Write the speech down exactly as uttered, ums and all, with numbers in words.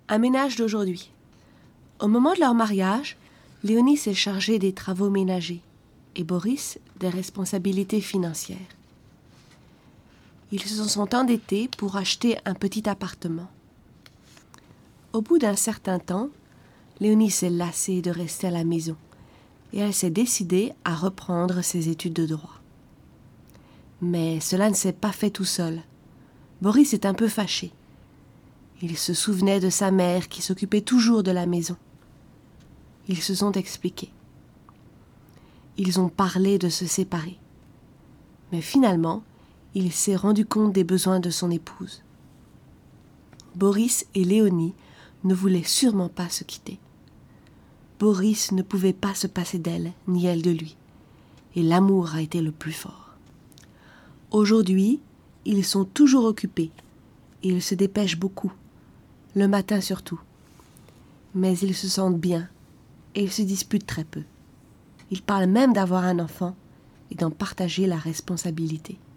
Un ménage d'aujourd'hui. Au moment de leur mariage, Léonie s'est chargée des travaux ménagers et Boris des responsabilités financières. Ils se sont endettés pour acheter un petit appartement. Au bout d'un certain temps, Léonie s'est lassée de rester à la maison et elle s'est décidée à reprendre ses études de droit. Mais cela ne s'est pas fait tout seul. Boris est un peu fâché. Il se souvenait de sa mère qui s'occupait toujours de la maison. Ils se sont expliqués. Ils ont parlé de se séparer. Mais finalement, il s'est rendu compte des besoins de son épouse. Boris et Léonie ne voulaient sûrement pas se quitter. Boris ne pouvait pas se passer d'elle, ni elle de lui. Et l'amour a été le plus fort. Aujourd'hui, ils sont toujours occupés. Et ils se dépêchent beaucoup, le matin surtout. Mais ils se sentent bien et ils se disputent très peu. Ils parlent même d'avoir un enfant et d'en partager la responsabilité.